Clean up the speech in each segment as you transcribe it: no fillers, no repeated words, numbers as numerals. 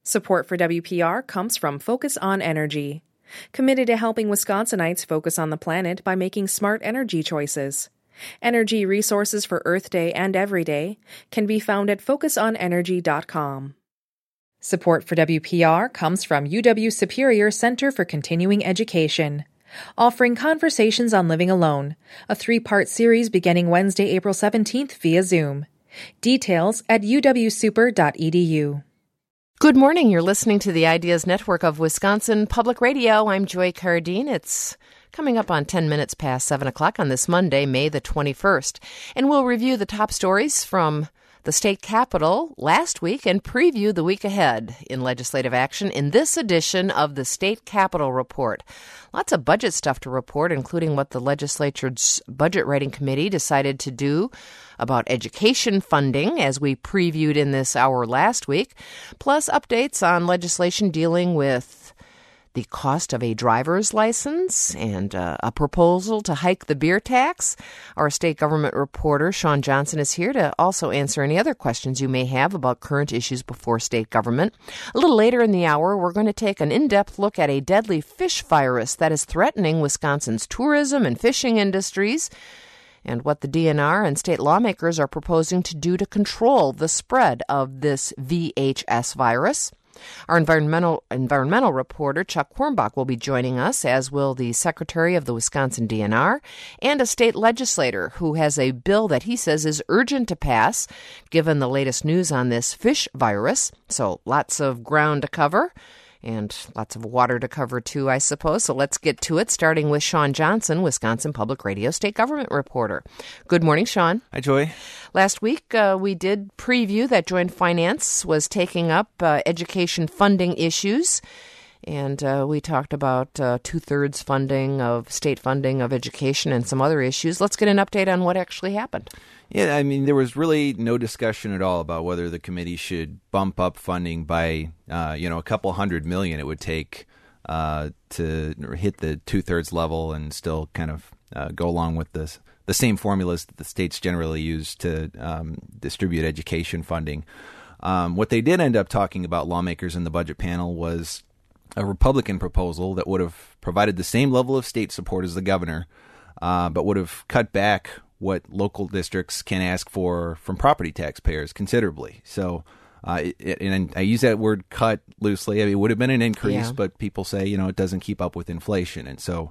Support for WPR comes from Focus on Energy, committed to helping Wisconsinites focus on the planet by making smart energy choices. Energy resources for Earth Day and every day can be found at focusonenergy.com. Support for WPR comes from UW Superior Center for Continuing Education, offering Conversations on Living Alone, a 3-part series beginning Wednesday, April 17th via Zoom. Details at uwsuper.edu. Good morning. You're listening to the Ideas Network of Wisconsin Public Radio. I'm Joy Cardine. It's coming up on 10 minutes past 7 o'clock on this Monday, May the 21st. And we'll review the top stories from the state capitol last week and preview the week ahead in legislative action in this edition of the State Capitol Report. Lots of budget stuff to report, including what the legislature's Budget Writing Committee decided to do about education funding, as we previewed in this hour last week, plus updates on legislation dealing with the cost of a driver's license and a proposal to hike the beer tax. Our state government reporter, Sean Johnson, is here to also answer any other questions you may have about current issues before state government. A little later in the hour, we're going to take an in-depth look at a deadly fish virus that is threatening Wisconsin's tourism and fishing industries, and what the DNR and state lawmakers are proposing to do to control the spread of this VHS virus. Our environmental reporter, Chuck Quirmbach, will be joining us, as will the secretary of the Wisconsin DNR and a state legislator who has a bill that he says is urgent to pass, given the latest news on this fish virus. So lots of ground to cover and lots of water to cover, too, I suppose. So let's get to it, starting with Sean Johnson, Wisconsin Public Radio State Government Reporter. Good morning, Sean. Hi, Joy. Last week, we did preview that Joint Finance was taking up education funding issues, and we talked about two-thirds funding of state funding of education and some other issues. Let's get an update on what actually happened. Yeah, I mean, there was really no discussion at all about whether the committee should bump up funding by, a couple $100 million it would take to hit the two-thirds level and still kind of go along with the same formulas that the states generally use to distribute education funding. What they did end up talking about, lawmakers in the budget panel, was a Republican proposal that would have provided the same level of state support as the governor, but would have cut back what local districts can ask for from property taxpayers considerably. So, and I use that word cut loosely. I mean, it would have been an increase, but people say, it doesn't keep up with inflation. And so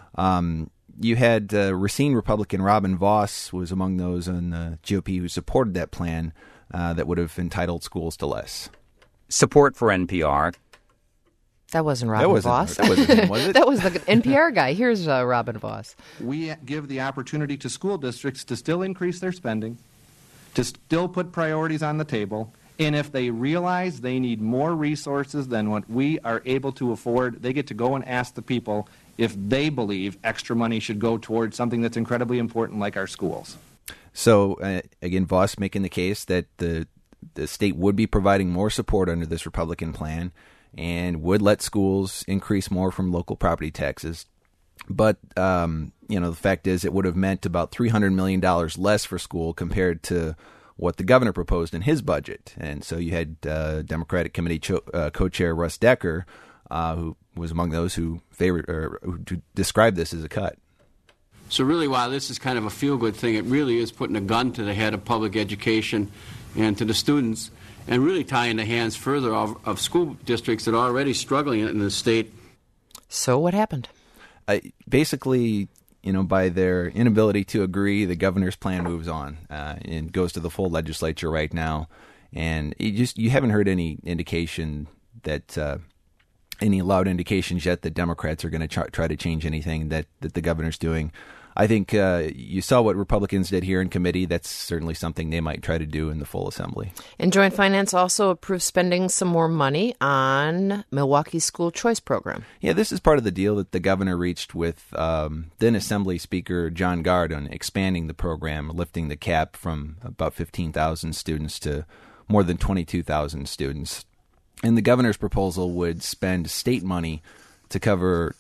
you had Racine Republican Robin Voss was among those on the GOP who supported that plan that would have entitled schools to less. Support for NPR. That wasn't Robin Voss. That wasn't him, was it? That was the NPR guy. Here's Robin Voss. We give the opportunity to school districts to still increase their spending, to still put priorities on the table, and if they realize they need more resources than what we are able to afford, they get to go and ask the people if they believe extra money should go towards something that's incredibly important like our schools. So, again, Voss making the case that the state would be providing more support under this Republican plan and would let schools increase more from local property taxes. But, the fact is it would have meant about $300 million less for school compared to what the governor proposed in his budget. And so you had Democratic Committee co-chair Russ Decker, who was among those who favored or who described this as a cut. So really, while this is kind of a feel-good thing, it really is putting a gun to the head of public education and to the students, and really tying the hands further of school districts that are already struggling in the state. So what happened? Basically, by their inability to agree, the governor's plan moves on and goes to the full legislature right now. And you haven't heard any indication that any loud indications yet that Democrats are going to try to change anything that the governor's doing. I think you saw what Republicans did here in committee. That's certainly something they might try to do in the full assembly. And Joint Finance also approved spending some more money on Milwaukee's school choice program. Yeah, this is part of the deal that the governor reached with then Assembly Speaker John Gard on expanding the program, lifting the cap from about 15,000 students to more than 22,000 students. And the governor's proposal would spend state money to cover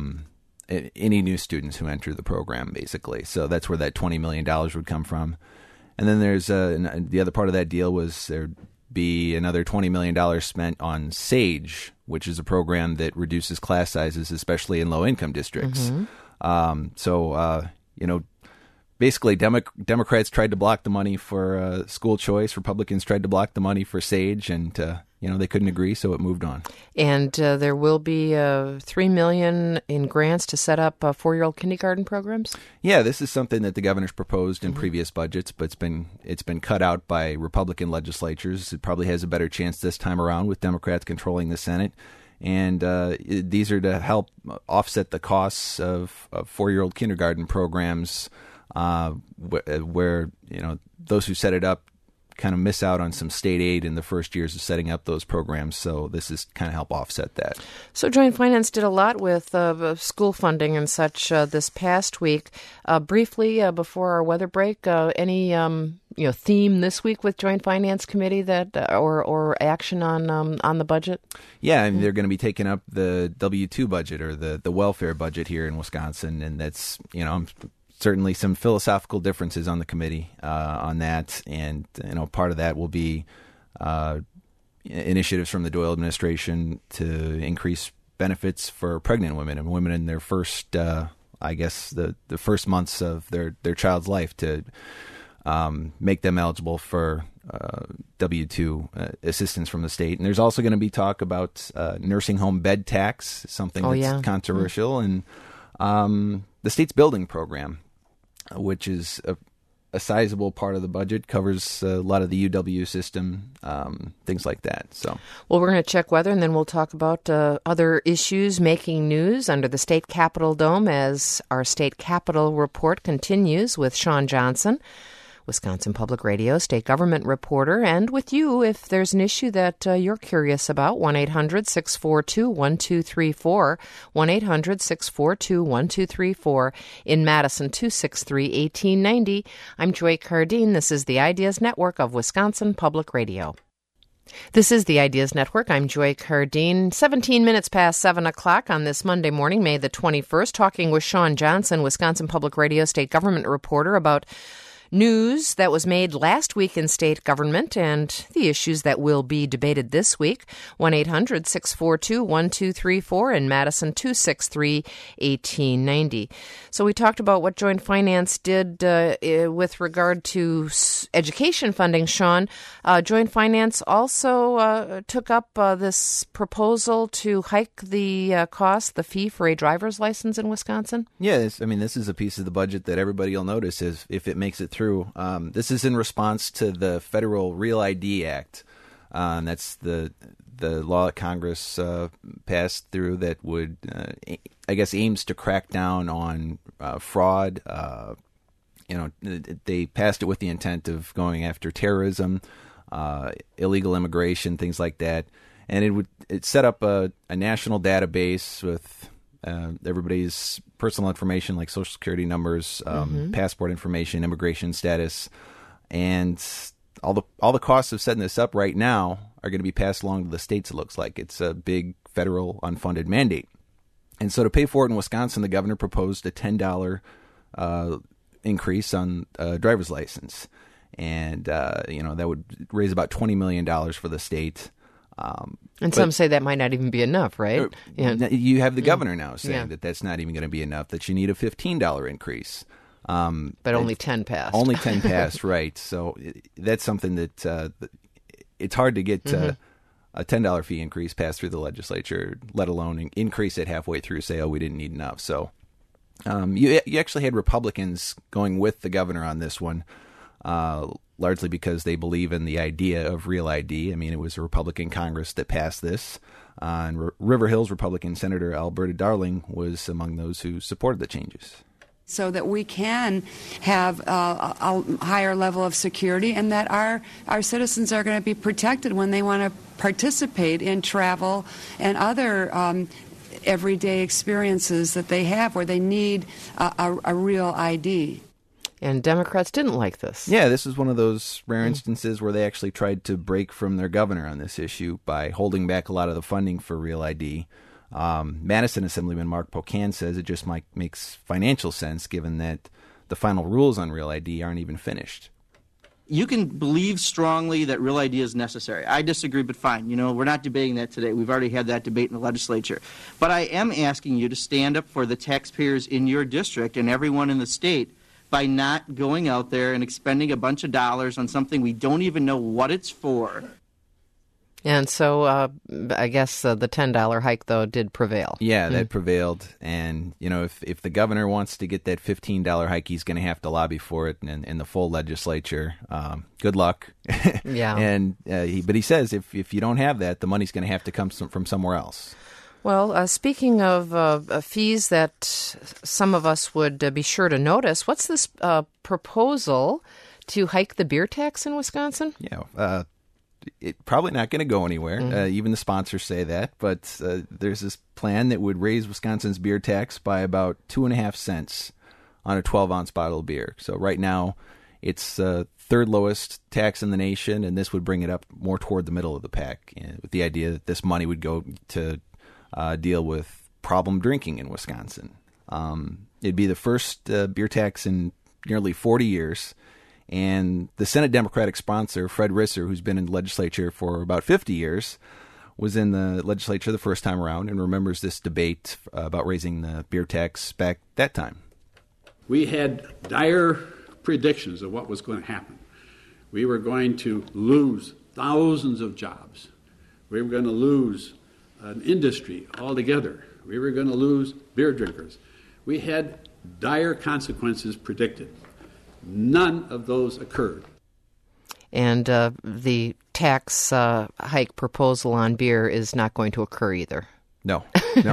any new students who enter the program, basically. So that's where that $20 million would come from. And then there's the other part of that deal was they're be another $20 million spent on SAGE, which is a program that reduces class sizes, especially in low-income districts. Basically, Democrats tried to block the money for school choice. Republicans tried to block the money for SAGE, and they couldn't agree, so it moved on. And there will be $3 million in grants to set up 4-year-old kindergarten programs. Yeah, this is something that the governor's proposed in previous budgets, but it's been cut out by Republican legislatures. It probably has a better chance this time around with Democrats controlling the Senate. And these are to help offset the costs of 4-year-old kindergarten programs, where those who set it up kind of miss out on some state aid in the first years of setting up those programs. So this is kind of help offset that. So Joint Finance did a lot with school funding and such this past week. Briefly, before our weather break, any theme this week with Joint Finance Committee that or action on the budget? Yeah, they're going to be taking up the W-2 budget, or the welfare budget here in Wisconsin, and that's certainly some philosophical differences on the committee on that, and part of that will be initiatives from the Doyle administration to increase benefits for pregnant women and women in their first, the first months of their child's life, to make them eligible for W-2 assistance from the state. And there's also going to be talk about nursing home bed tax, something that's controversial, and the state's building program, which is a sizable part of the budget, covers a lot of the UW system, things like that. So, well, we're going to check weather, and then we'll talk about other issues making news under the State Capitol Dome as our State Capitol Report continues with Sean Johnson, Wisconsin Public Radio state government reporter, and with you if there's an issue that you're curious about. 1-800-642-1234, 1-800-642-1234, in Madison, 263-1890. I'm Joy Cardine. This is the Ideas Network of Wisconsin Public Radio. This is the Ideas Network. I'm Joy Cardine. 17 minutes past 7 o'clock on this Monday morning, May the 21st, talking with Sean Johnson, Wisconsin Public Radio state government reporter, about news that was made last week in state government and the issues that will be debated this week. 1-800-642-1234 in Madison, 263-1890. So we talked about what Joint Finance did with regard to education funding, Sean. Joint Finance also took up this proposal to hike the the fee for a driver's license in Wisconsin. Yeah, this is a piece of the budget that everybody will notice if it makes it through. This is in response to the Federal Real ID Act. That's the law that Congress passed through that would, aims to crack down on fraud. They passed it with the intent of going after terrorism, illegal immigration, things like that. And it set up a national database with everybody's personal information, like Social Security numbers, passport information, immigration status, and all the costs of setting this up right now are going to be passed along to the states. It looks like it's a big federal unfunded mandate, and so to pay for it in Wisconsin, the governor proposed a $10 increase on a driver's license, and that would raise about $20 million for the state. And some say that might not even be enough, right? Yeah. You have the governor now saying that that's not even going to be enough, that you need a $15 increase. But only 10 passed. Only 10 passed, right. So that's something that it's hard to get a $10 fee increase passed through the legislature, let alone increase it halfway through, say, we didn't need enough. So you actually had Republicans going with the governor on this one, largely because they believe in the idea of Real ID. It was a Republican Congress that passed this. And River Hills Republican Senator Alberta Darling was among those who supported the changes. So that we can have a higher level of security, and that our citizens are going to be protected when they want to participate in travel and other everyday experiences that they have where they need a real ID. And Democrats didn't like this. Yeah, this is one of those rare instances where they actually tried to break from their governor on this issue by holding back a lot of the funding for Real ID. Madison Assemblyman Mark Pocan says it just makes financial sense given that the final rules on Real ID aren't even finished. you can believe strongly that Real ID is necessary. I disagree, but fine. We're not debating that today. We've already had that debate in the legislature. But I am asking you to stand up for the taxpayers in your district and everyone in the state by not going out there and expending a bunch of dollars on something we don't even know what it's for. And so I guess the $10 hike, though, did prevail. Yeah, that prevailed. And, if the governor wants to get that $15 hike, he's going to have to lobby for it in the full legislature. Good luck. Yeah. And but he says if you don't have that, the money's going to have to come from somewhere else. Well, speaking of fees that some of us would be sure to notice, what's this proposal to hike the beer tax in Wisconsin? Yeah, it's probably not going to go anywhere. Even the sponsors say that. But there's this plan that would raise Wisconsin's beer tax by about 2.5 cents on a 12-ounce bottle of beer. So right now, it's third lowest tax in the nation, and this would bring it up more toward the middle of the pack, with the idea that this money would go to deal with problem drinking in Wisconsin. It'd be the first beer tax in nearly 40 years. And the Senate Democratic sponsor, Fred Risser, who's been in the legislature for about 50 years, was in the legislature the first time around and remembers this debate about raising the beer tax back that time. We had dire predictions of what was going to happen. We were going to lose thousands of jobs. We were going to lose an industry altogether. We were going to lose beer drinkers. We had dire consequences predicted. None of those occurred. And the tax hike proposal on beer is not going to occur either. No,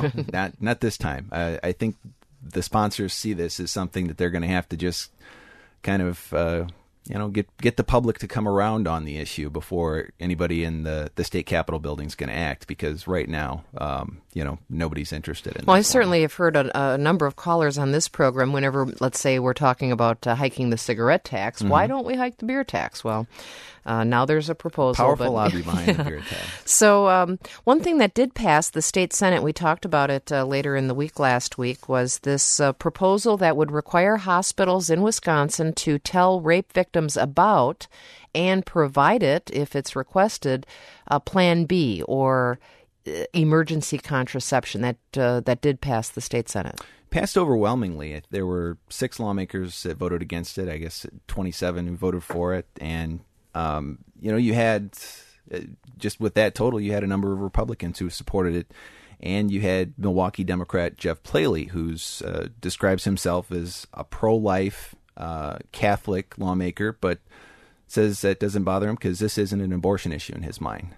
not this time. I think the sponsors see this as something that they're going to have to just kind of get the public to come around on the issue before anybody in the state capitol building is going to act, because right now, nobody's interested in. Well, I certainly have heard a number of callers on this program whenever, let's say, we're talking about hiking the cigarette tax. Why don't we hike the beer tax? Well, now there's a proposal. Powerful lobby behind the beer tax. So one thing that did pass the state Senate, we talked about it later in the week last week, was this proposal that would require hospitals in Wisconsin to tell rape victims about and provide it, if it's requested, Plan B or emergency contraception. That did pass the state Senate. Passed overwhelmingly. There were 6 lawmakers that voted against it. I guess 27 who voted for it. And, you had, just with that total, you had a number of Republicans who supported it. And you had Milwaukee Democrat Jeff Plahey, who describes himself as a pro-life Catholic lawmaker, but says that doesn't bother him because this isn't an abortion issue in his mind.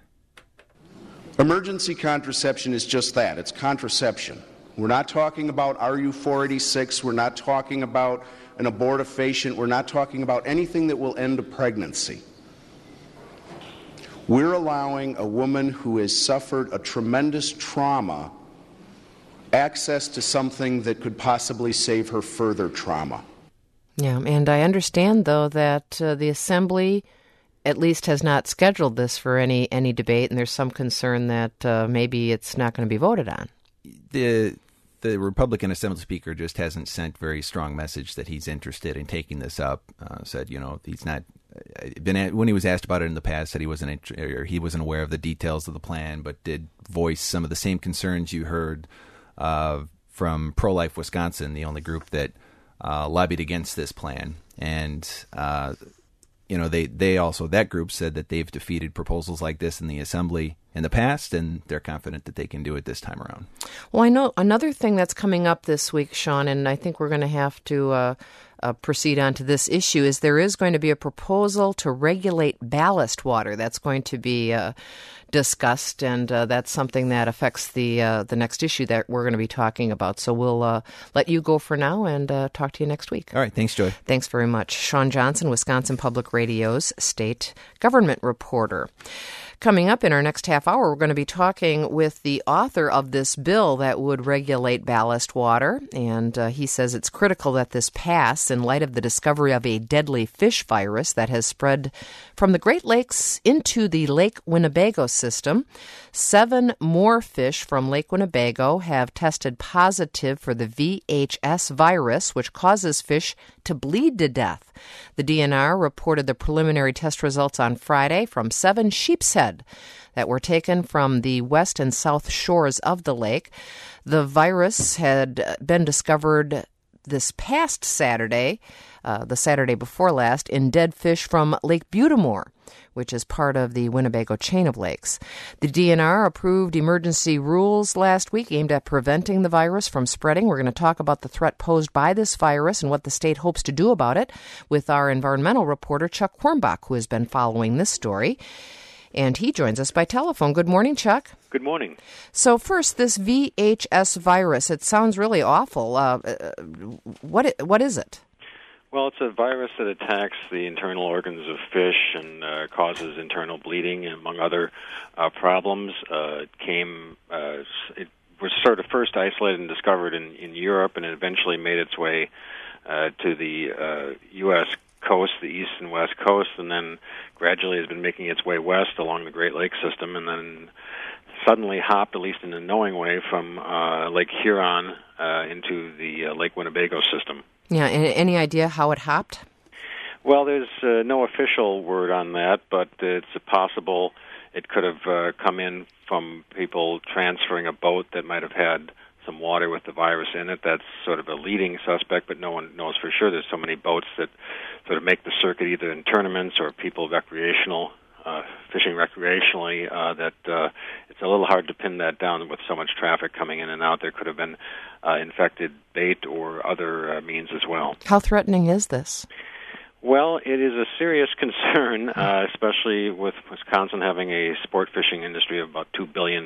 Emergency contraception is just that. It's contraception. We're not talking about RU-486. We're not talking about an abortifacient. We're not talking about anything that will end a pregnancy. We're allowing a woman who has suffered a tremendous trauma access to something that could possibly save her further trauma. Yeah, and I understand, though, that the Assembly at least has not scheduled this for any debate, and there's some concern that maybe it's not going to be voted on. The Republican Assembly Speaker just hasn't sent very strong message that he's interested in taking this up. Said, he's not. When he was asked about it in the past, said he wasn't aware of the details of the plan, but did voice some of the same concerns you heard from Pro-Life Wisconsin, the only group that lobbied against this plan. And they also, that group said that they've defeated proposals like this in the Assembly in the past, and they're confident that they can do it this time around. Well, I know another thing that's coming up this week, Sean, and I think we're going to have to proceed on to this issue, is there is going to be a proposal to regulate ballast water that's going to be discussed, and that's something that affects the next issue that we're going to be talking about. So we'll let you go for now and talk to you next week. All right. Thanks, Joy. Thanks very much. Sean Johnson, Wisconsin Public Radio's state government reporter. Coming up in our next half hour, we're going to be talking with the author of this bill that would regulate ballast water. And he says it's critical that this pass in light of the discovery of a deadly fish virus that has spread from the Great Lakes into the Lake Winnebago system. 7 more fish from Lake Winnebago have tested positive for the VHS virus, which causes fish to bleed to death. The DNR reported the preliminary test results on Friday from 7 sheep's head that were taken from the west and south shores of the lake. The virus had been discovered this past Saturday, the Saturday before last, in dead fish from Lake Butamore, which is part of the Winnebago chain of lakes. The DNR approved emergency rules last week aimed at preventing the virus from spreading. We're going to talk about the threat posed by this virus and what the state hopes to do about it with our environmental reporter, Chuck Quirmbach, who has been following this story. And he joins us by telephone. Good morning, Chuck. Good morning. So first, this VHS virus, it sounds really awful. What is it? Well, it's a virus that attacks the internal organs of fish and causes internal bleeding, among other problems. It was sort of first isolated and discovered in Europe, and it eventually made its way to the U.S. coast, the east and west coast, and then gradually has been making its way west along the Great Lakes system, and then suddenly hopped, at least in a knowing way, from Lake Huron into the Lake Winnebago system. Yeah, any idea how it hopped? Well, there's no official word on that, but it's possible it could have come in from people transferring a boat that might have had some water with the virus in it. That's sort of a leading suspect, but no one knows for sure. There's so many boats that sort of make the circuit either in tournaments or people fishing recreationally that it's a little hard to pin that down with so much traffic coming in and out. There could have been infected bait or other means as well. How threatening is this? Well, it is a serious concern, especially with Wisconsin having a sport fishing industry of about $2 billion.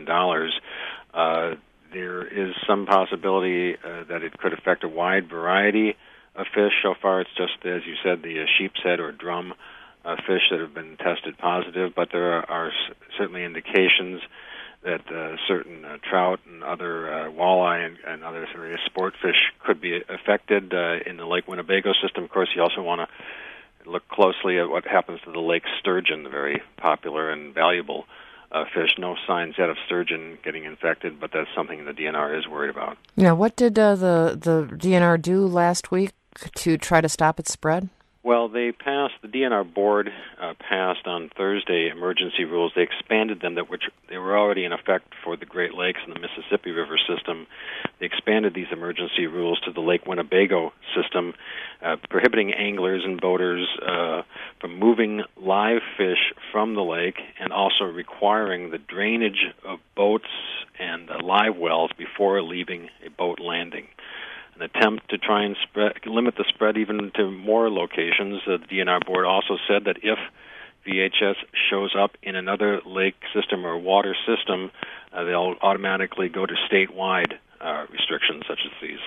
There is some possibility that it could affect a wide variety of fish. So far, it's just, as you said, the sheep's head or drum fish that have been tested positive, but there are certainly indications that certain trout and other walleye and other various sport fish could be affected in the Lake Winnebago system. Of course, you also want to look closely at what happens to the lake sturgeon, the very popular and valuable fish. No signs yet of sturgeon getting infected, but that's something the DNR is worried about. Now, what did the DNR do last week to try to stop its spread? Well, the DNR board passed on Thursday emergency rules. They expanded them, which they were already in effect for the Great Lakes and the Mississippi River system. They expanded these emergency rules to the Lake Winnebago system, prohibiting anglers and boaters from moving live fish from the lake, and also requiring the drainage of boats and live wells before leaving a boat landing. An attempt to try and limit the spread even to more locations. The DNR board also said that if VHS shows up in another lake system or water system, they'll automatically go to statewide restrictions such as these.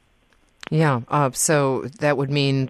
Yeah, so that would mean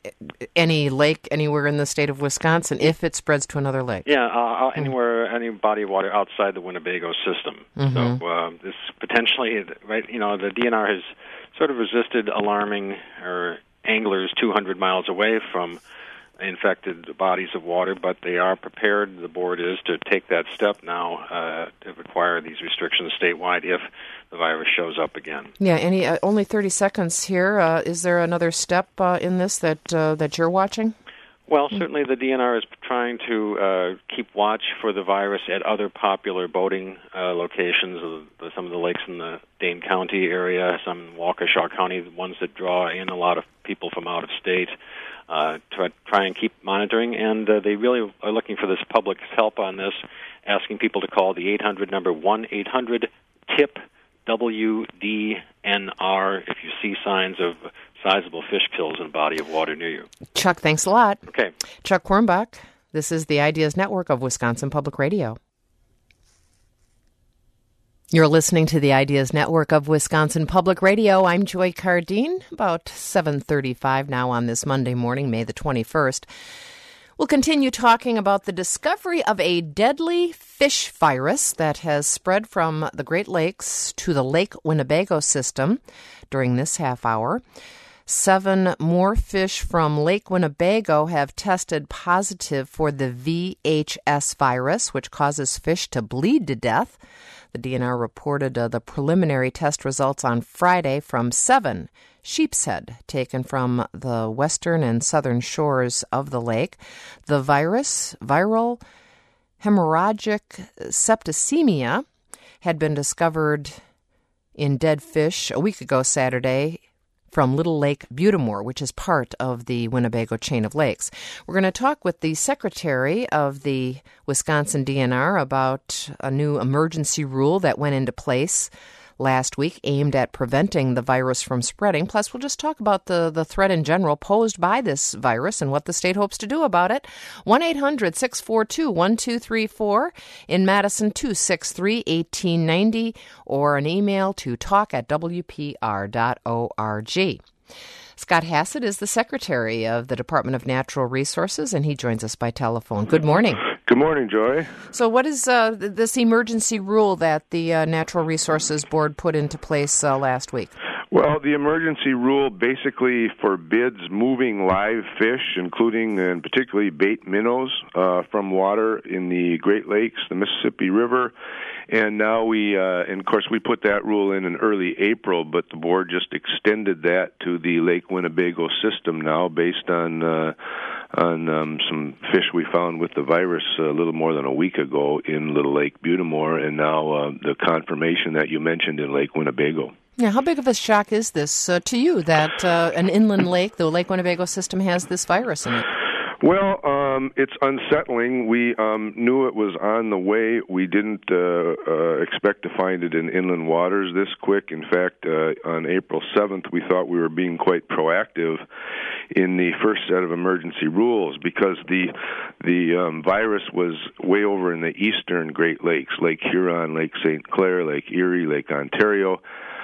any lake anywhere in the state of Wisconsin if it spreads to another lake. Yeah, anywhere, any body of water outside the Winnebago system. Mm-hmm. So this potentially, right? You know, the DNR has sort of resisted alarming anglers 200 miles away from infected bodies of water, but they are prepared, the board is, to take that step now to require these restrictions statewide if the virus shows up again. Yeah, only 30 seconds here. Is there another step in this that you're watching? Well, certainly the DNR is trying to keep watch for the virus at other popular boating locations, some of the lakes in the Dane County area, some in Waukesha County, the ones that draw in a lot of people from out of state, to try and keep monitoring. And they really are looking for this public's help on this, asking people to call the 800 number, 1-800-TIP-WDNR, if you see signs of sizable fish kills in a body of water near you. Chuck, thanks a lot. Okay. Chuck Quirmbach, this is the Ideas Network of Wisconsin Public Radio. You're listening to the Ideas Network of Wisconsin Public Radio. I'm Joy Cardine, about 7:35 now on this Monday morning, May the 21st. We'll continue talking about the discovery of a deadly fish virus that has spread from the Great Lakes to the Lake Winnebago system during this half hour. 7 more fish from Lake Winnebago have tested positive for the VHS virus, which causes fish to bleed to death. The DNR reported the preliminary test results on Friday from 7 sheepshead taken from the western and southern shores of the lake. The virus, viral hemorrhagic septicemia, had been discovered in dead fish a week ago Saturday from Little Lake Butamore, which is part of the Winnebago chain of lakes. We're going to talk with the secretary of the Wisconsin DNR about a new emergency rule that went into place last week aimed at preventing the virus from spreading. Plus, we'll just talk about the threat in general posed by this virus and what the state hopes to do about it. 1-800-642-1234. In Madison, 263-1890, or an email to talk@wpr.org. Scott Hassett is the Secretary of the Department of Natural Resources, and he joins us by telephone. Good morning. Good morning, Joy. So what is this emergency rule that the Natural Resources Board put into place last week? Well, the emergency rule basically forbids moving live fish, including and particularly bait minnows, from water in the Great Lakes, the Mississippi River. And now and of course, we put that rule in early April, but the board just extended that to the Lake Winnebago system now based on some fish we found with the virus a little more than a week ago in Little Lake Butamore, and now the confirmation that you mentioned in Lake Winnebago. Yeah, how big of a shock is this to you that an inland lake, the Lake Winnebago system, has this virus in it? Well, it's unsettling. We knew it was on the way. We didn't expect to find it in inland waters this quick. In fact, on April 7th, we thought we were being quite proactive in the first set of emergency rules because the virus was way over in the eastern Great Lakes, Lake Huron, Lake St. Clair, Lake Erie, Lake Ontario,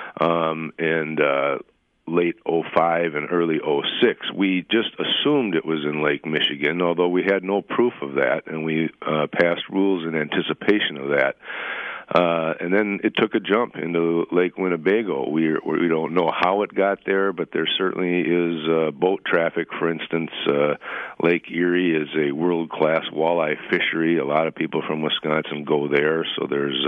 and late 05 and early 06. We just assumed it was in Lake Michigan, although we had no proof of that, and we passed rules in anticipation of that. And then it took a jump into Lake Winnebago. We don't know how it got there, but there certainly is boat traffic. For instance, Lake Erie is a world-class walleye fishery. A lot of people from Wisconsin go there, so there's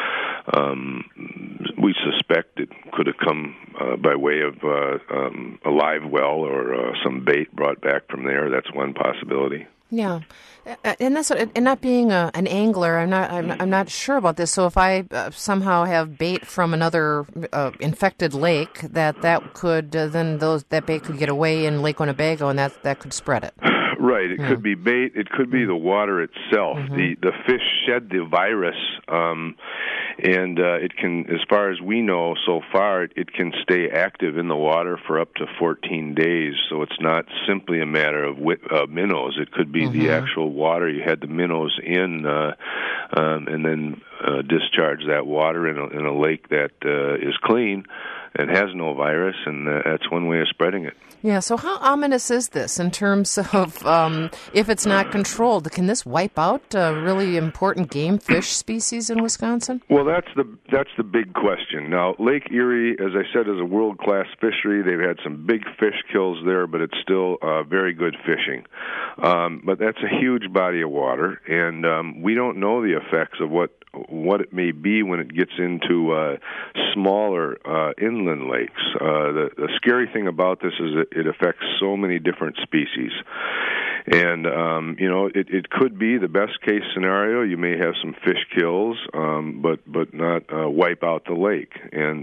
we suspect it could have come by way of a live well or some bait brought back from there. That's one possibility. Yeah, and that's what, and not being an angler, I'm not sure about this. So if I somehow have bait from another infected lake, that could that bait could get away in Lake Winnebago, and that could spread it. Right. It could be bait. It could be the water itself. Mm-hmm. The fish shed the virus, and it can, as far as we know so far, it can stay active in the water for up to 14 days. So it's not simply a matter of minnows. It could be the actual water. You had the minnows in, and then discharge that water in a lake that is clean and has no virus, and that's one way of spreading it. Yeah, so how ominous is this in terms of if it's not controlled? Can this wipe out really important game fish species in Wisconsin? Well, that's the big question. Now, Lake Erie, as I said, is a world-class fishery. They've had some big fish kills there, but it's still very good fishing. But that's a huge body of water, and we don't know the effects of what it may be when it gets into smaller inland lakes. The scary thing about this is that it affects so many different species. And, it could be the best case scenario. You may have some fish kills, but not wipe out the lake. And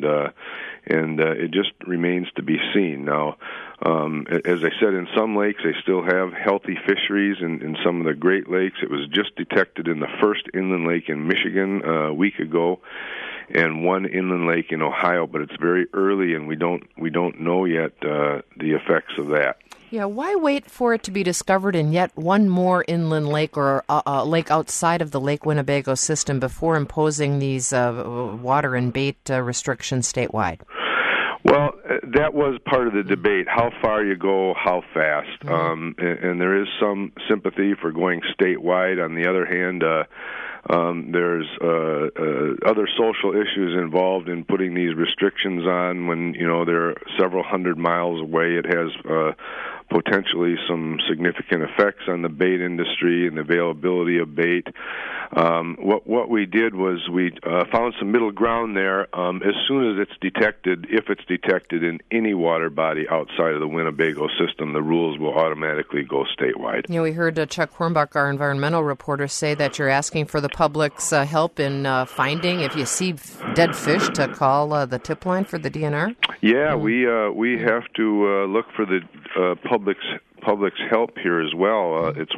it just remains to be seen. Now, as I said, in some lakes, they still have healthy fisheries. In some of the Great Lakes, it was just detected in the first inland lake in Michigan a week ago, and one inland lake in Ohio. But it's very early, and we don't know yet the effects of that. Yeah, why wait for it to be discovered in yet one more inland lake or a lake outside of the Lake Winnebago system before imposing these water and bait restrictions statewide? Well, that was part of the debate, how far you go, how fast. And there is some sympathy for going statewide. On the other hand, there's other social issues involved in putting these restrictions on when, they're several hundred miles away. It has potentially some significant effects on the bait industry and the availability of bait. What we did was we found some middle ground there. As soon as it's detected, if it's detected in any water body outside of the Winnebago system, the rules will automatically go statewide. We heard Chuck Hornbuck, our environmental reporter, say that you're asking for the public's help in finding, if you see dead fish, to call the tip line for the DNR? Yeah, we have to look for the public's help here as well. It's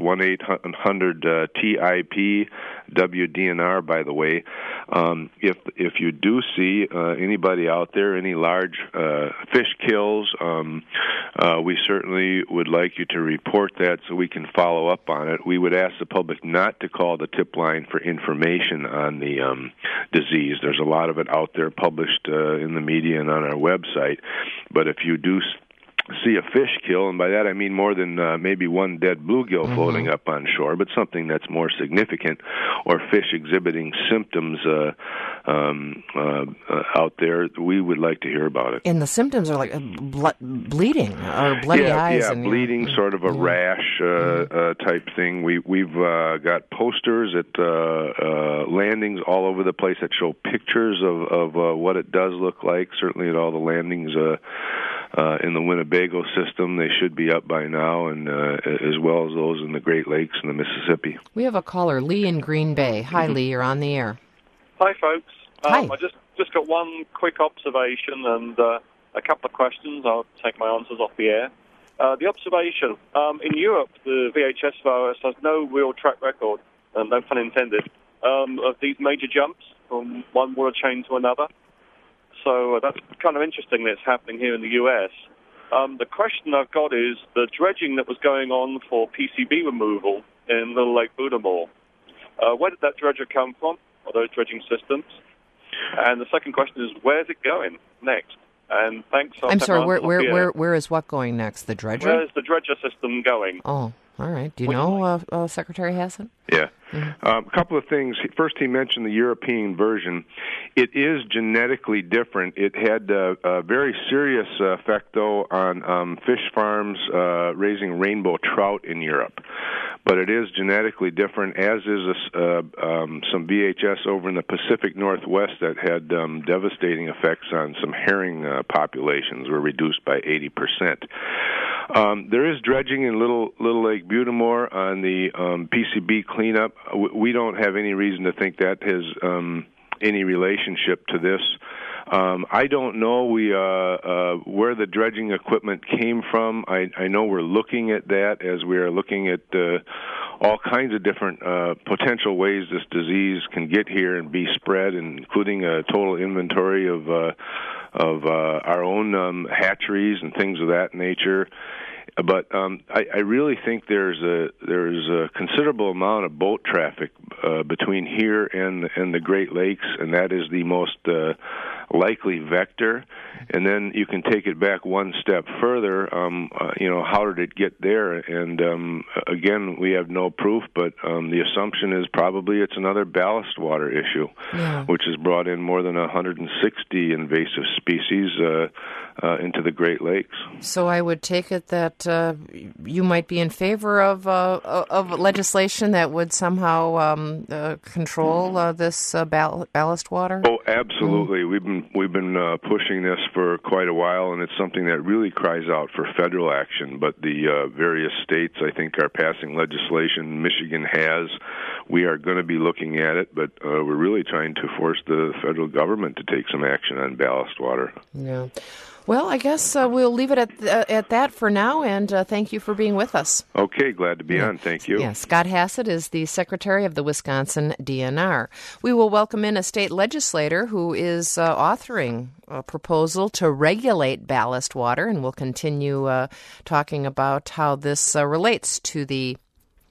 1-800-TIP-WDNR, by the way. If you do see anybody out there, any large fish kills, we certainly would like you to report that so we can follow up on it. We would ask the public not to call the tip line for information on the disease. There's a lot of it out there published in the media and on our website. But if you do see a fish kill, and by that I mean more than maybe one dead bluegill floating up on shore, but something that's more significant, or fish exhibiting symptoms out there, we would like to hear about it. And the symptoms are like bleeding or bloody eyes. Yeah, bleeding, sort of a rash type thing. We've got posters at landings all over the place that show pictures of what it does look like, certainly at all the landings in the Winnebago system. They should be up by now, and as well as those in the Great Lakes and the Mississippi. We have a caller, Lee in Green Bay. Hi, Lee, you're on the air. Hi, folks. Hi. I just got one quick observation and a couple of questions. I'll take my answers off the air. The observation, in Europe, the VHS virus has no real track record, and no pun intended, of these major jumps from one water chain to another. So that's kind of interesting that it's happening here in the U.S. The question I've got is the dredging that was going on for PCB removal in Little Lake Budamore. Where did that dredger come from, or those dredging systems? And the second question is, where's it going next? And thanks. I'm sorry, where is what going next? The dredger? Where is the dredger system going? Oh, all right. Do you know, Secretary Hassett? Yeah. A couple of things. First, he mentioned the European version. It is genetically different. It had a very serious effect, though, on fish farms raising rainbow trout in Europe. But it is genetically different, as is some VHS over in the Pacific Northwest that had devastating effects on some herring populations, were reduced by 80%. There is dredging in Little Lake Budamore on the PCB cleanup. We don't have any reason to think that has any relationship to this. I don't know where the dredging equipment came from. I know we're looking at that as we are looking at all kinds of different potential ways this disease can get here and be spread, including a total inventory of our own hatcheries and things of that nature. But I really think there's a considerable amount of boat traffic between here and the Great Lakes, and that is the most likely vector. And then you can take it back one step further. How did it get there? And again, we have no proof, but the assumption is probably it's another ballast water issue, which has brought in more than 160 invasive species into the Great Lakes. So I would take it that you might be in favor of legislation that would somehow control this ballast water. Oh, absolutely. We've been pushing this for quite a while, and it's something that really cries out for federal action. But the various states, I think, are passing legislation. Michigan has. We are going to be looking at it, but we're really trying to force the federal government to take some action on ballast water. Yeah. Well, I guess we'll leave it at that for now, and thank you for being with us. Okay, glad to be on. Thank you. Yeah, Scott Hassett is the Secretary of the Wisconsin DNR. We will welcome in a state legislator who is authoring a proposal to regulate ballast water, and we'll continue talking about how this relates to the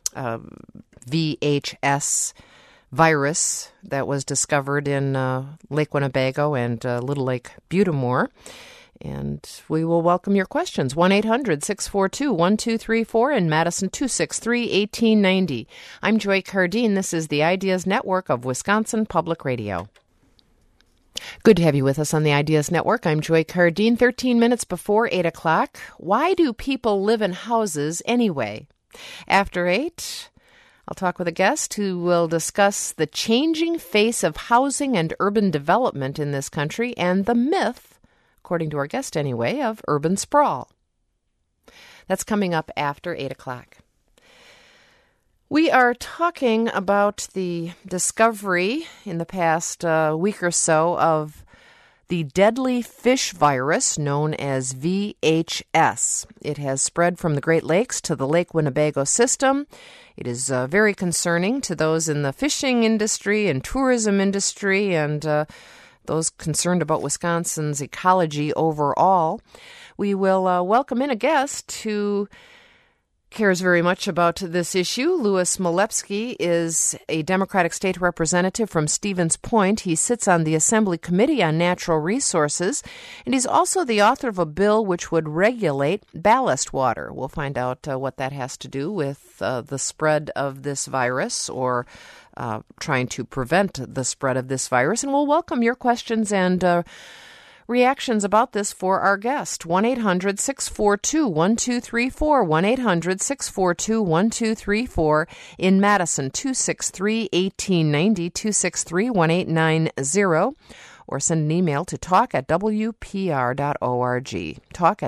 VHS virus that was discovered in Lake Winnebago and Little Lake Budamore. And we will welcome your questions. 1-800-642-1234 in Madison, 263-1890. I'm Joy Cardine. This is the Ideas Network of Wisconsin Public Radio. Good to have you with us on the Ideas Network. I'm Joy Cardine. 13 minutes before 8 o'clock. Why do people live in houses anyway? After 8, I'll talk with a guest who will discuss the changing face of housing and urban development in this country and the myth, according to our guest anyway, of urban sprawl. That's coming up after 8 o'clock. We are talking about the discovery in the past week or so of the deadly fish virus known as VHS. It has spread from the Great Lakes to the Lake Winnebago system. It is very concerning to those in the fishing industry and tourism industry and those concerned about Wisconsin's ecology overall. We will welcome in a guest who cares very much about this issue. Louis Molepsky is a Democratic state representative from Stevens Point. He sits on the Assembly Committee on Natural Resources, and he's also the author of a bill which would regulate ballast water. We'll find out what that has to do with the spread of this virus or trying to prevent the spread of this virus. And we'll welcome your questions and reactions about this for our guest. 1-800-642-1234, 1-800-642-1234 in Madison, 263-1890, 263-1890, or send an email to talk@wpr.org,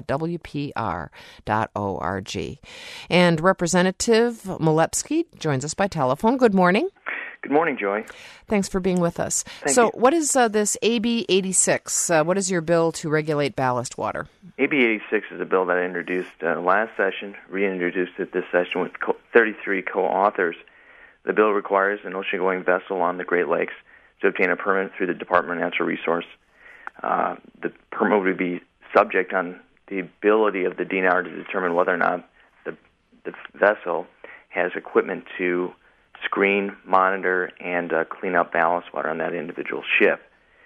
talk@wpr.org. And Representative Molepsky joins us by telephone. Good morning. Good morning, Joy. Thanks for being with us. Thank you. What is this AB 86? What is your bill to regulate ballast water? AB 86 is a bill that I introduced last session, reintroduced it this session with 33 co-authors. The bill requires an ocean-going vessel on the Great Lakes to obtain a permit through the Department of Natural Resources. The permit would be subject on the ability of the DNR to determine whether or not the vessel has equipment to screen, monitor, and clean up ballast water on that individual ship.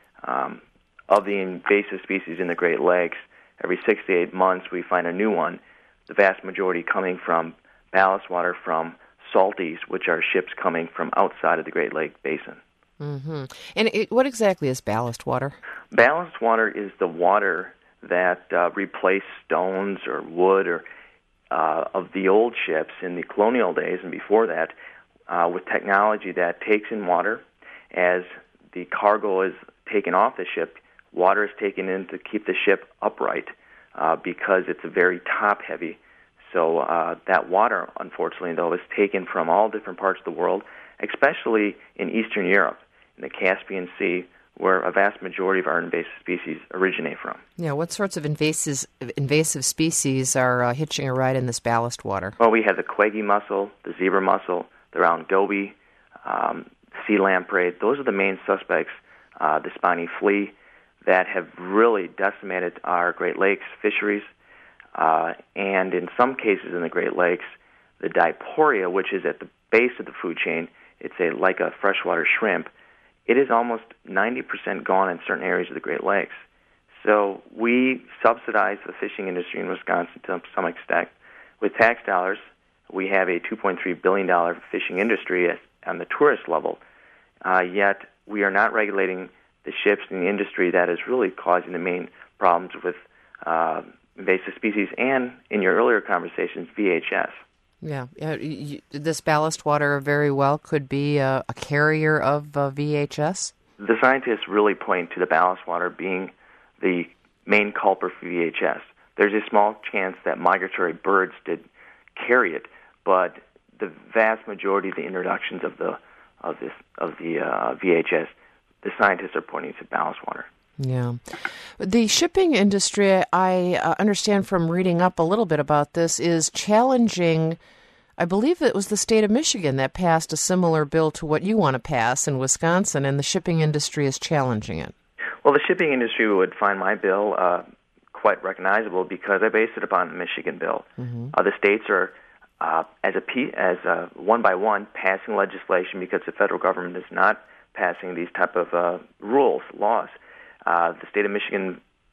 Of the invasive species in the Great Lakes, every 6 to 8 months we find a new one, the vast majority coming from ballast water from salties, which are ships coming from outside of the Great Lake Basin. Mm-hmm. And what exactly is ballast water? Ballast water is the water that replaced stones or wood or of the old ships in the colonial days and before that, with technology that takes in water. As the cargo is taken off the ship, water is taken in to keep the ship upright because it's very top-heavy. So that water, unfortunately, though, is taken from all different parts of the world, especially in Eastern Europe, in the Caspian Sea, where a vast majority of our invasive species originate from. Yeah, what sorts of invasive species are hitching a ride in this ballast water? Well, we have the quaggy mussel, the zebra mussel, the round goby, sea lamprey. Those are the main suspects, the spiny flea, that have really decimated our Great Lakes fisheries. And in some cases in the Great Lakes, the diporia, which is at the base of the food chain, it's like a freshwater shrimp, it is almost 90% gone in certain areas of the Great Lakes. So we subsidize the fishing industry in Wisconsin to some extent. With tax dollars, we have a $2.3 billion fishing industry on the tourist level, yet we are not regulating the ships in the industry that is really causing the main problems with invasive species and, in your earlier conversations, VHS. Yeah, this ballast water very well could be a carrier of VHS? The scientists really point to the ballast water being the main culprit for VHS. There's a small chance that migratory birds did carry it, but the vast majority of the introductions of the VHS, the scientists are pointing to ballast water. Yeah. The shipping industry, I understand from reading up a little bit about this, is challenging, I believe it was the state of Michigan that passed a similar bill to what you want to pass in Wisconsin, and the shipping industry is challenging it. Well, the shipping industry would find my bill quite recognizable because I based it upon the Michigan bill. Mm-hmm. The states are, as one by one, passing legislation because the federal government is not passing these type of laws. The state of Michigan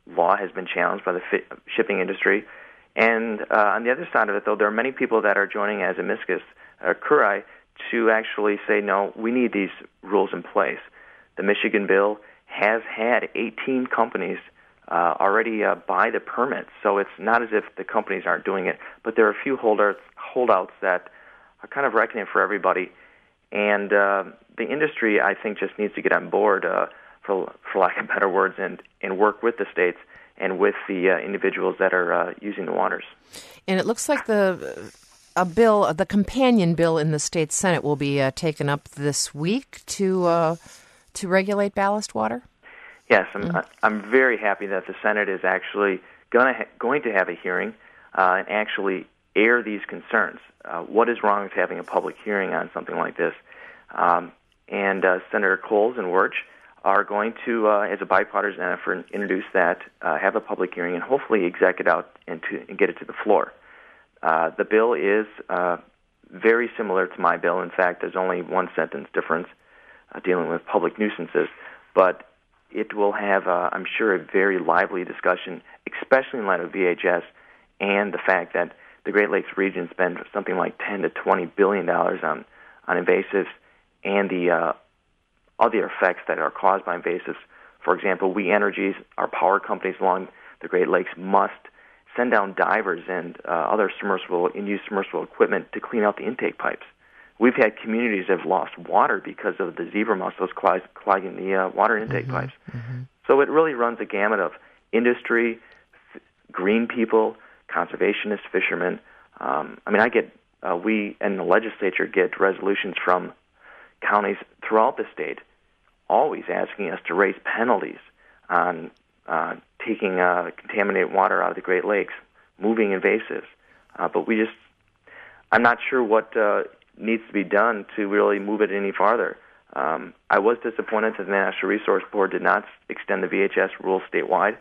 law has been challenged by the shipping industry. And on the other side of it, though, there are many people that are joining as amicus curiae to actually say, no, we need these rules in place. The Michigan bill has had 18 companies already buy the permits, so it's not as if the companies aren't doing it, but there are a few holdouts that are kind of reckoning for everybody. And the industry, I think, just needs to get on board, for lack of better words, and work with the states and with the individuals that are using the waters. And it looks like the companion bill in the state Senate will be taken up this week to regulate ballast water. Yes, I'm very happy that the Senate is actually going to have a hearing and actually air these concerns. What is wrong with having a public hearing on something like this? And Senator Coles and Wirch are going to, as a bipartisan effort, introduce that, have a public hearing, and hopefully exec it out and get it to the floor. The bill is very similar to my bill. In fact, there's only one sentence difference dealing with public nuisances, but it will have, I'm sure, a very lively discussion, especially in light of VHS and the fact that the Great Lakes region spends something like $10 to $20 billion on invasives and the other effects that are caused by invasives. For example, We Energies, our power companies along the Great Lakes, must send down divers and other in-use submersible equipment to clean out the intake pipes. We've had communities that have lost water because of the zebra mussels clogging the water intake pipes. Mm-hmm. So it really runs a gamut of industry, green people, conservationists, fishermen. We and the legislature get resolutions from counties throughout the state always asking us to raise penalties on taking contaminated water out of the Great Lakes, moving invasives. But I'm not sure what needs to be done to really move it any farther. I was disappointed that the National Resource Board did not extend the VHS rules statewide.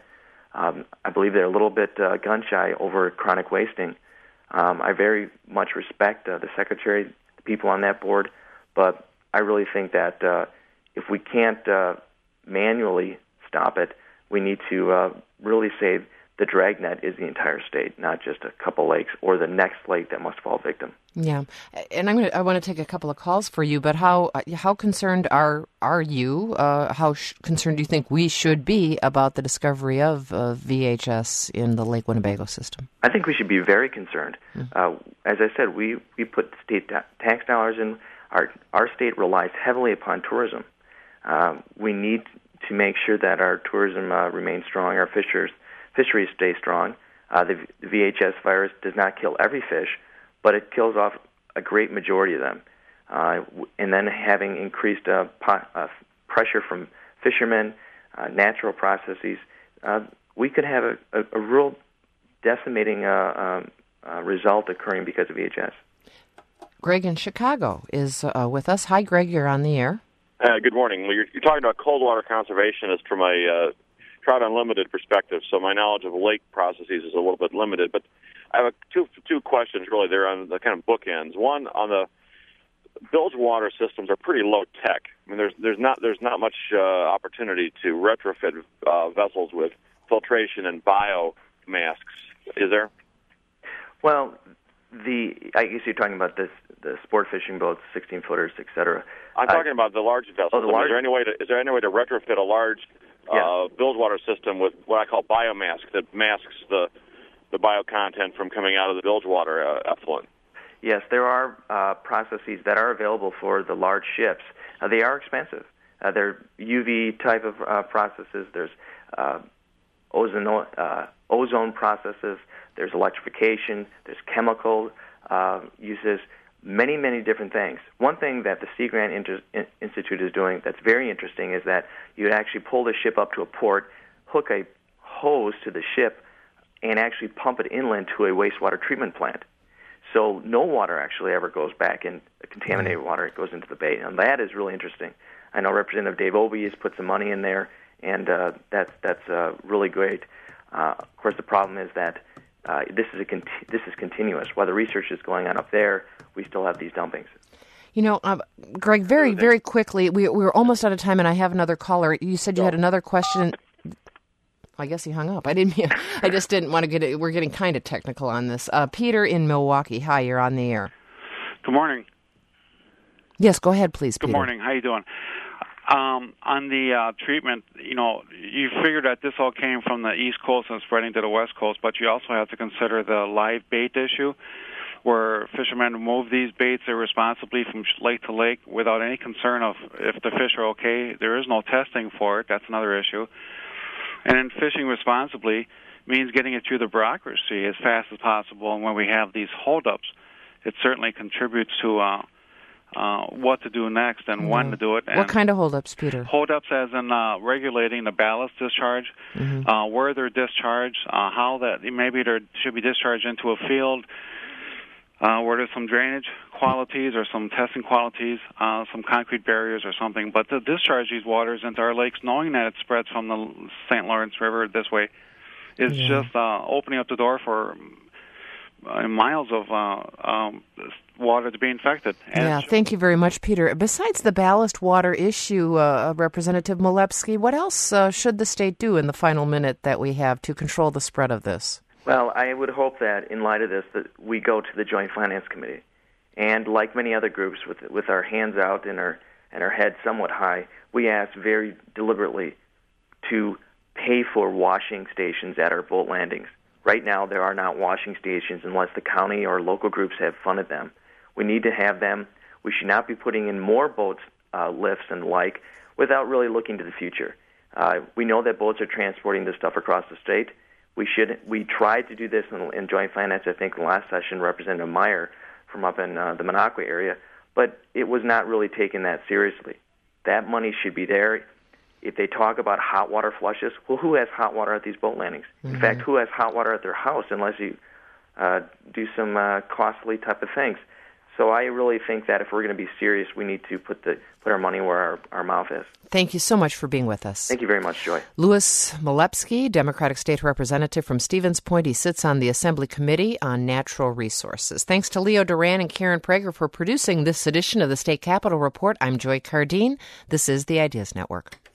I believe they're a little bit gun-shy over chronic wasting. I very much respect the Secretary, the people on that board, but I really think that if we can't manually stop it, we need to really say the dragnet is the entire state, not just a couple lakes or the next lake that must fall victim. Yeah, and I want to take a couple of calls for you, but how concerned are you? How concerned do you think we should be about the discovery of VHS in the Lake Winnebago system? I think we should be very concerned. As I said, we put state tax dollars in. Our state relies heavily upon tourism. We need to make sure that our tourism remains strong, our fisheries stay strong. The VHS virus does not kill every fish, but it kills off a great majority of them. And then having increased pressure from fishermen, natural processes, we could have a real decimating result occurring because of VHS. Greg in Chicago is with us. Hi, Greg. You're on the air. Good morning. Well, you're talking about cold water conservationist from a Trout Unlimited perspective, so my knowledge of lake processes is a little bit limited. But I have two questions, really. They're on the kind of bookends. One, on the bilge water systems are pretty low tech. I mean, there's not much opportunity to retrofit vessels with filtration and bio masks, is there? Well, I guess you're talking about the sport fishing boats, 16-footers, et cetera. I'm talking about the large vessels. Oh, Is there any way to retrofit a large bilge water system with what I call biomask that masks the bio content from coming out of the bilge water effluent? Yes, there are processes that are available for the large ships. They are expensive. They're UV type of processes. There's ozone processes. There's electrification. There's chemical uses. Many, many different things. One thing that the Sea Grant Institute is doing that's very interesting is that you actually pull the ship up to a port, hook a hose to the ship, and actually pump it inland to a wastewater treatment plant. So no water actually ever goes back in contaminated water. It goes into the bay, and that is really interesting. I know Representative Dave Obey has put some money in there, and that's really great. Of course, the problem is that this is continuous. While the research is going on up there, we still have these dumpings. You know, Greg, very, very quickly, we're almost out of time, and I have another caller. You said you had another question. I guess he hung up. I just didn't want to get it. We're getting kind of technical on this. Peter in Milwaukee. Hi, you're on the air. Good morning. Yes, go ahead, please, Good Peter. morning. How you doing? On the treatment, you figured that this all came from the East Coast and spreading to the West Coast, but you also have to consider the live bait issue, where fishermen move these baits irresponsibly from lake to lake without any concern of if the fish are okay. There is no testing for it. That's another issue. And then fishing responsibly means getting it through the bureaucracy as fast as possible. And when we have these holdups, it certainly contributes to what to do next and when to do it. And what kind of holdups, Peter? Holdups as in regulating the ballast discharge, where they're discharged, how that maybe they should be discharged into a field, where there's some drainage qualities or some testing qualities, some concrete barriers or something. But to discharge these waters into our lakes, knowing that it spreads from the St. Lawrence River this way, is just opening up the door for miles of water to be infected. And thank you very much, Peter. Besides the ballast water issue, Representative Milewski, what else should the state do in the final minute that we have to control the spread of this? Well, I would hope that in light of this, that we go to the Joint Finance Committee. And like many other groups, with our hands out and our heads somewhat high, we ask very deliberately to pay for washing stations at our boat landings. Right now, there are not washing stations unless the county or local groups have funded them. We need to have them. We should not be putting in more boats, lifts, and like, without really looking to the future. We know that boats are transporting this stuff across the state. We tried to do this in Joint Finance, I think, in the last session, Representative Meyer from up in the Minocqua area, but it was not really taken that seriously. That money should be there. If they talk about hot water flushes, well, who has hot water at these boat landings? In fact, who has hot water at their house unless you do some costly type of things? So I really think that if we're going to be serious, we need to put our money where our mouth is. Thank you so much for being with us. Thank you very much, Joy. Louis Milewski, Democratic State Representative from Stevens Point. He sits on the Assembly Committee on Natural Resources. Thanks to Leo Duran and Karen Prager for producing this edition of the State Capitol Report. I'm Joy Cardine. This is the Ideas Network.